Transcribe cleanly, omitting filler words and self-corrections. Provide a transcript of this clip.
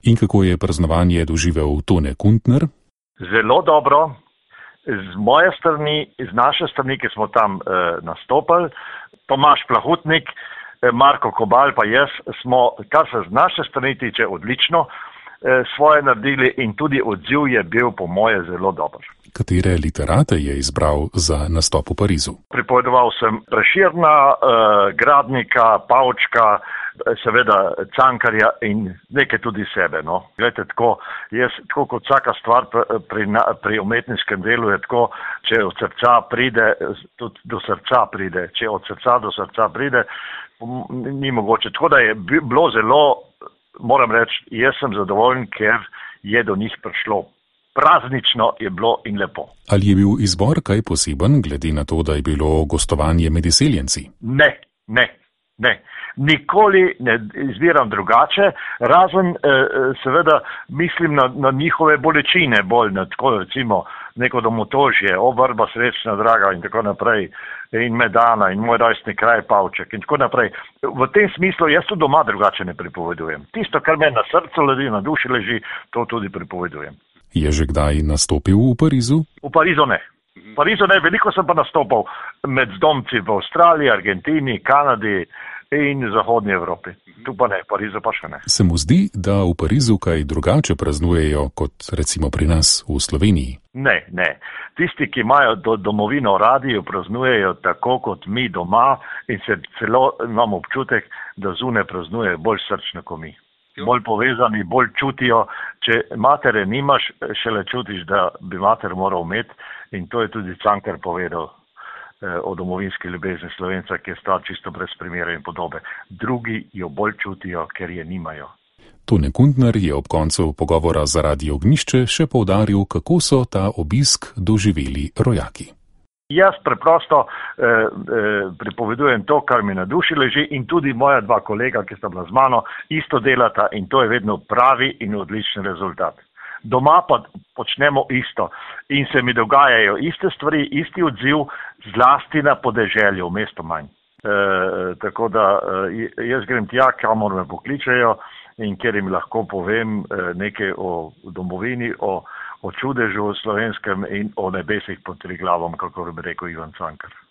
In kako je praznovanje doživel Tone Kuntner? Zelo dobro. Z moje strani, z naše strani, ki smo tam nastopili, Tomaž Plahutnik, Marko Kobal pa jaz smo, kar se z naše strani tiče, odlično svoje naredili in tudi odziv je bil po moje zelo dober. Katere literate je izbral za nastop v Parizu? Pripovedoval sem Prešerna, Gradnika, Pavčka, seveda Cankarja in nekaj tudi sebe. No. Glejte, tako kot vsaka stvar pri umetniškem delu je tako, če od srca pride, tudi do srca pride, če od srca do srca pride, ni mogoče. Tako da je bilo zelo, moram reči, jaz sem zadovoljen, ker je do njih prišlo. Praznično je bilo in lepo. Ali je bil izbor kaj poseben, glede na to, da je bilo gostovanje med izseljenci? Ne. Nikoli ne izbiram drugače, razen seveda mislim na njihove bolečine, bolj na tako recimo neko domotožje, vrba srečna draga in tako naprej, in Medana in moj rojstni kraj Pavček in tako naprej. V tem smislu jaz tudi doma drugače ne pripovedujem. Tisto, kar me na srcu leži, na duši leži, to tudi pripovedujem. Je že kdaj nastopil v Parizu? V Parizu ne. Veliko sem pa nastopal med zdomci v Avstraliji, Argentini, Kanadi in Zahodnji Evropi. Tu pa ne, Parizu pa še ne. Se mu zdi, da v Parizu kaj drugače praznujejo kot recimo pri nas v Sloveniji? Ne. Tisti, ki imajo domovino radi, jo praznujejo tako kot mi doma in se celo imam občutek, da zunaj praznujejo bolj srčno kot mi. Bolj povezani, bolj čutijo. Če matere nimaš, šele čutiš, da bi mater moral imeti in to je tudi Cankar povedal o domovinski ljubezni Slovenca, ki je star čisto brez primere in podobe. Drugi jo bolj čutijo, ker je nimajo. Tone Kuntner je ob koncu pogovora za Radio Ognjišče še poudaril, kako so ta obisk doživeli rojaki. Jaz preprosto pripovedujem to, kar mi na duši leži in tudi moja dva kolega, ki sta bila z mano, isto delata in to je vedno pravi in odličen rezultat. Doma pa počnemo isto in se mi dogajajo iste stvari, isti odziv, zlasti na podeželju, v mestu manj. Tako da jaz grem tja, kamor me pokličejo in kjer jim lahko povem nekaj o domovini, o čudežu slovenskem in o nebesih pod Triglavom, kako bi rekel Ivan Cankar.